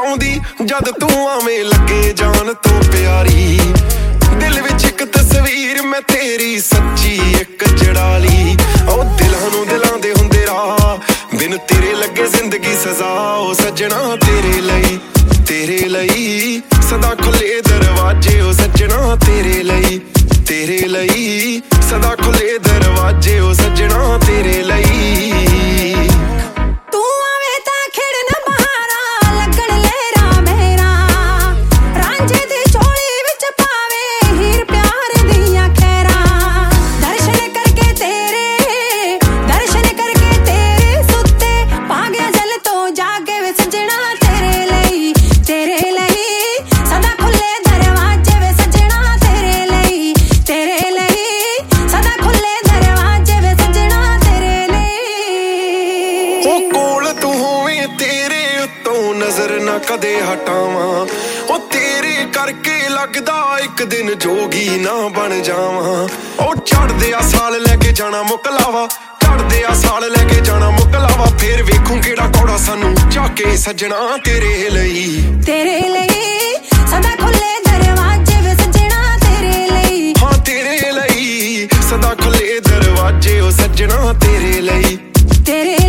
ਆਉਂਦੀ ਜਦ ਤੂੰ ਆਵੇਂ ਲੱਗੇ ਜਾਨ ਤੋਂ ਪਿਆਰੀ। ਦਿਲ ਵਿੱਚ ਇੱਕ ਤਸਵੀਰ ਮੈਂ ਤੇਰੀ ਸੱਚੀ ਇੱਕ ਜੜਾਲੀ। ਉਹ ਦਿਲਾਂ ਨੂੰ ਦਿਲਾਂ ਦੇ ਹੁੰਦੇ ਰਾਹ ਬਿਨ ਤੇਰੇ ਲੱਗੇ ਜ਼ਿੰਦਗੀ ਸਜ਼ਾ। ਉਹ ਸੱਜਣਾ ਤੇਰੇ ਲਈ ਸਦਾ ਖੁੱਲੇ ਦਰਵਾਜ਼ੇ। ਉਹ ਸੱਜਣਾ ਤੇਰੇ ਲਈ ਸਦਾ ਖੁੱਲੇ ਦਰਵਾਜ਼ੇ। ਉਹ ਸੱਜਣਾ ਤੇਰੇ ਲਈ। ਨਜ਼ਰ ਨਾ ਕਦੇ ਹਟਾਵਾਂ ਉਹ ਤੇਰੇ ਕਰਕੇ ਲੱਗਦਾ ਇੱਕ ਦਿਨ ਜੋਗੀ ਨਾ ਬਣ ਜਾਵਾਂ। ਉਹ ਚੜਦੇ ਆ ਸਾਲ ਲੈ ਕੇ ਜਾਣਾ ਮੁਕਲਾਵਾ, ਚੜਦੇ ਆ ਸਾਲ ਲੈ ਕੇ ਜਾਣਾ ਮੁਕਲਾਵਾ। ਫੇਰ ਵੇਖੂੰ ਕਿਹੜਾ ਕੌੜਾ ਸਾਨੂੰ ਚਾਕੇ ਸੱਜਣਾ ਤੇਰੇ ਲਈ ਸਦਾ ਖੁੱਲੇ ਦਰਵਾਜ਼ੇ ਵੇ ਸੱਜਣਾ ਤੇਰੇ ਲਈ। ਹਾਂ ਤੇਰੇ ਲਈ ਸਦਾ ਖੁੱਲੇ ਦਰਵਾਜ਼ੇ। ਉਹ ਸੱਜਣਾ ਤੇਰੇ ਲਈ